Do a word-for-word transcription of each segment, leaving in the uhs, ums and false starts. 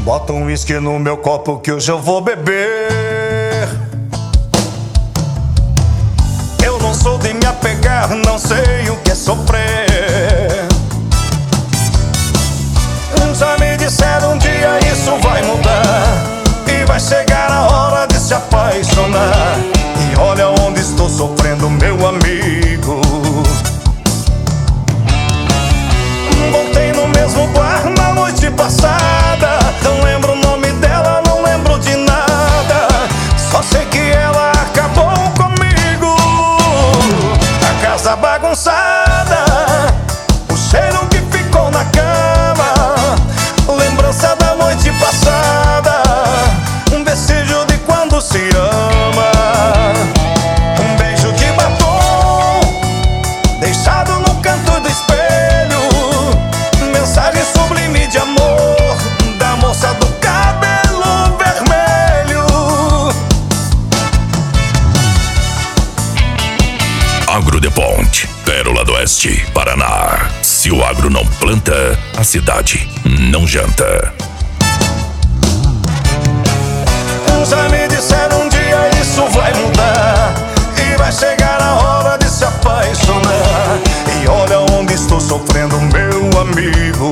Bota um uísque no meu copo que hoje eu vou beber. Eu não sou de me apegar, não sei o que é sofrer. Já me disseram um dia isso vai mudar e vai chegar a hora de se apaixonar. E olha onde estou sofrendo, meu amigo. Voltei no mesmo bar na noite passada. Não lembro o nome dela, não lembro de nada. Só sei que ela acabou comigo. A casa bagunçada, o cheiro que ficou na cama, lembrança da noite passada, um vestígio de quando se ama. Um beijo de batom deixado no canto do espelho, mensagem sublime de amor da moça do cabelo vermelho. Agro de Ponte, Pérola do Oeste, Paraná. Se o agro não planta, a cidade não janta. Já me disseram um dia isso vai mudar e vai chegar a hora de se apaixonar. E olha onde estou sofrendo, meu amigo.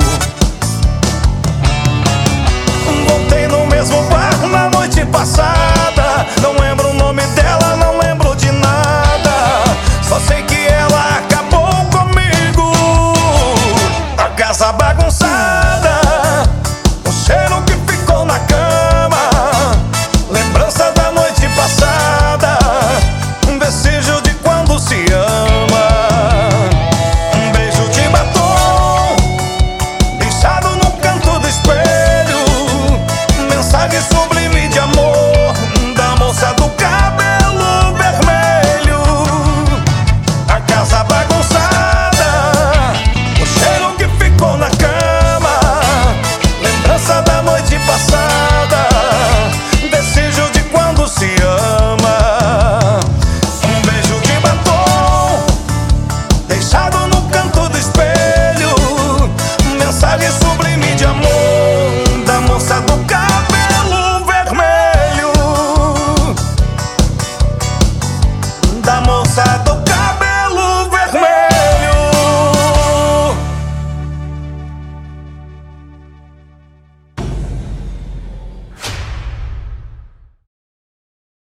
Voltei no mesmo bar na noite passada. Não lembro o nome dela, não lembro de nada. Só sei que ela acabou comigo. A casa bagunçada, o cheiro que ficou na cama, lembrança da noite passada, um vestígio de quando se ama. Um beijo de batom deixado no canto do espelho, mensagem sublime de amor da moça do cabelo vermelho. A casa bagunçada, o cheiro que ficou na cama, lembrança da noite passada, vestígio de quando se ama. Um beijo de batom deixado no canto do espelho, mensagem sublime de amor da moça do cabelo vermelho, da moça do